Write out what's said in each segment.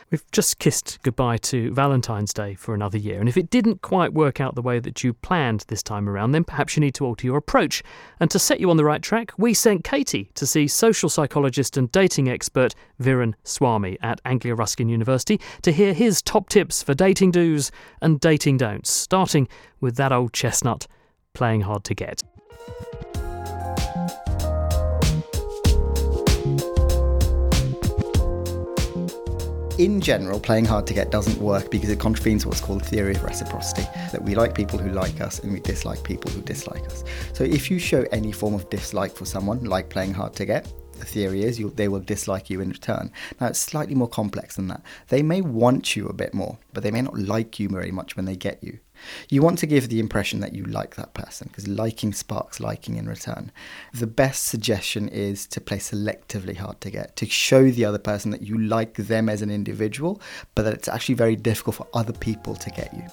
We've just kissed goodbye to Valentine's Day for another year, and if it didn't quite work out the way that you planned this time around, then perhaps you need to alter your approach. And to set you on the right track, we sent Katie to see social psychologist and dating expert Viren Swamy at Anglia Ruskin University to hear his top tips for dating do's and dating don'ts, starting with that old chestnut, playing hard to get. In general, playing hard to get doesn't work because it contravenes what's called the theory of reciprocity, that we like people who like us and we dislike people who dislike us. So if you show any form of dislike for someone, like playing hard to get, the theory is they will dislike you in return. Now, it's slightly more complex than that. They may want you a bit more, but they may not like you very much when they get you. You want to give the impression that you like that person, because liking sparks liking in return. The best suggestion is to play selectively hard to get, to show the other person that you like them as an individual, but that it's actually very difficult for other people to get you.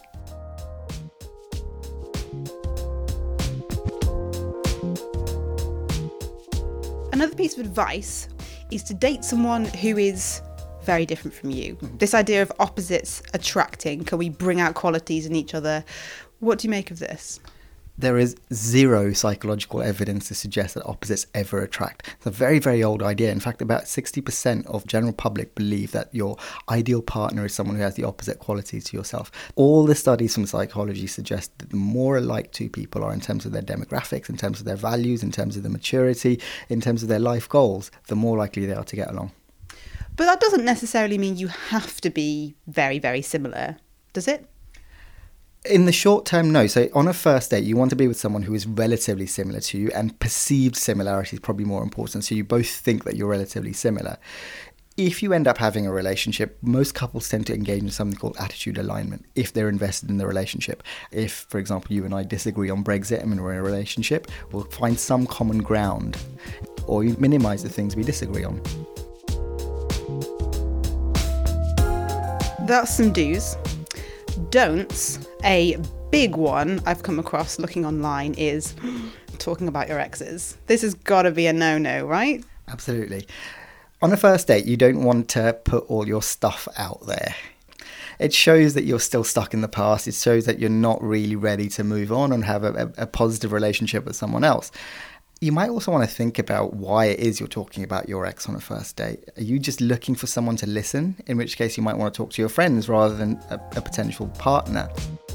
Another piece of advice is to date someone who is very different from you. This idea of opposites attracting, can we bring out qualities in each other? What do you make of this? There is zero psychological evidence to suggest that opposites ever attract. It's a very, very old idea. In fact, about 60% of general public believe that your ideal partner is someone who has the opposite qualities to yourself. All the studies from psychology suggest that the more alike two people are in terms of their demographics, in terms of their values, in terms of their maturity, in terms of their life goals, the more likely they are to get along. But that doesn't necessarily mean you have to be very, very similar, does it? In the short term, no. So on a first date, you want to be with someone who is relatively similar to you, and perceived similarity is probably more important. So you both think that you're relatively similar. If you end up having a relationship, most couples tend to engage in something called attitude alignment if they're invested in the relationship. If, for example, you and I disagree on Brexit and we're in a relationship, we'll find some common ground or minimise the things we disagree on. That's some do's. Don'ts, a big one I've come across looking online is talking about your exes. This has got to be a no-no, right? Absolutely. On a first date, you don't want to put all your stuff out there. It shows that you're still stuck in the past. It shows that you're not really ready to move on and have a positive relationship with someone else. You might also want to think about why it is you're talking about your ex on a first date. Are you just looking for someone to listen? In which case you might want to talk to your friends rather than a potential partner.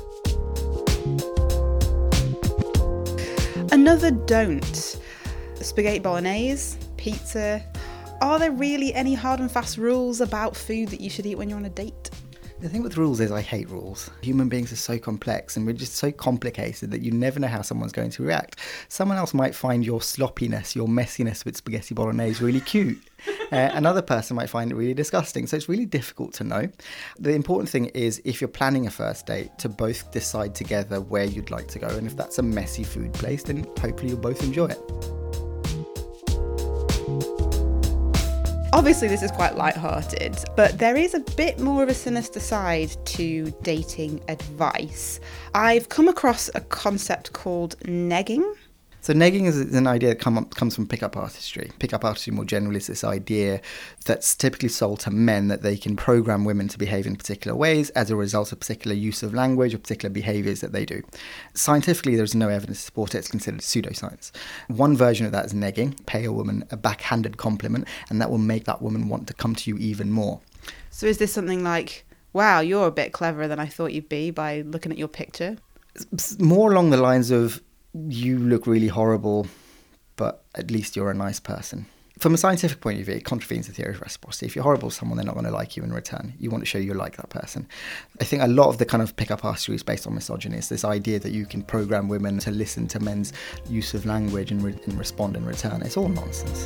Another don't. Spaghetti bolognese, pizza. Are there really any hard and fast rules about food that you should eat when you're on a date? The thing with rules is I hate rules. Human beings are so complex and we're just so complicated that you never know how someone's going to react. Someone else might find your sloppiness, your messiness with spaghetti bolognese really cute. Another person might find it really disgusting. So it's really difficult to know. The important thing is, if you're planning a first date, to both decide together where you'd like to go. And if that's a messy food place, then hopefully you'll both enjoy it. Obviously, this is quite light-hearted, but there is a bit more of a sinister side to dating advice. I've come across a concept called negging. So negging is an idea that comes from pickup artistry. Pickup artistry more generally is this idea that's typically sold to men that they can program women to behave in particular ways as a result of particular use of language or particular behaviours that they do. Scientifically, there's no evidence to support it. It's considered pseudoscience. One version of that is negging. Pay a woman a backhanded compliment, and that will make that woman want to come to you even more. So is this something like, wow, you're a bit cleverer than I thought you'd be by looking at your picture? It's more along the lines of, you look really horrible, but at least you're a nice person. From a scientific point of view, it contravenes the theory of reciprocity. If you're horrible to someone, they're not going to like you in return. You want to show you like that person. I think a lot of the kind of pickup artistry is based on misogyny. It's this idea that you can program women to listen to men's use of language and respond in return. It's all nonsense.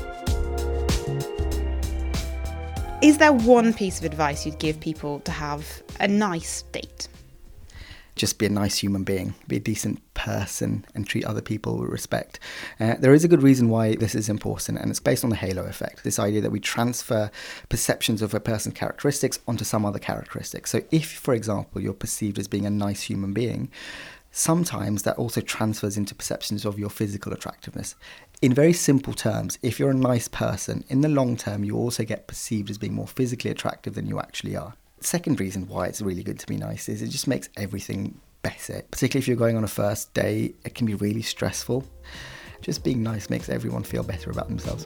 Is there one piece of advice you'd give people to have a nice date? Just be a nice human being, be a decent person and treat other people with respect. There is a good reason why this is important, and it's based on the halo effect, this idea that we transfer perceptions of a person's characteristics onto some other characteristics. So if, for example, you're perceived as being a nice human being, sometimes that also transfers into perceptions of your physical attractiveness. In very simple terms, if you're a nice person, in the long term, you also get perceived as being more physically attractive than you actually are. Second reason why it's really good to be nice is it just makes everything better. Particularly if you're going on a first date, it can be really stressful. Just being nice makes everyone feel better about themselves.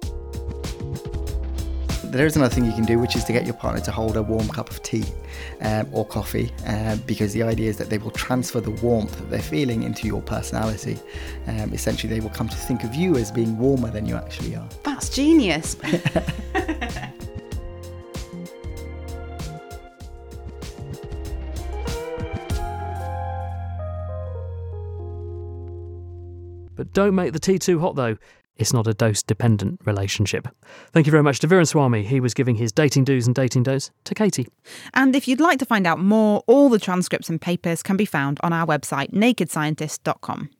There is another thing you can do, which is to get your partner to hold a warm cup of tea or coffee, because the idea is that they will transfer the warmth that they're feeling into your personality. Essentially, they will come to think of you as being warmer than you actually are. That's genius. But don't make the tea too hot, though. It's not a dose-dependent relationship. Thank you very much to Viren Swamy. He was giving his dating do's and dating don'ts to Katie. And if you'd like to find out more, all the transcripts and papers can be found on our website, nakedscientist.com.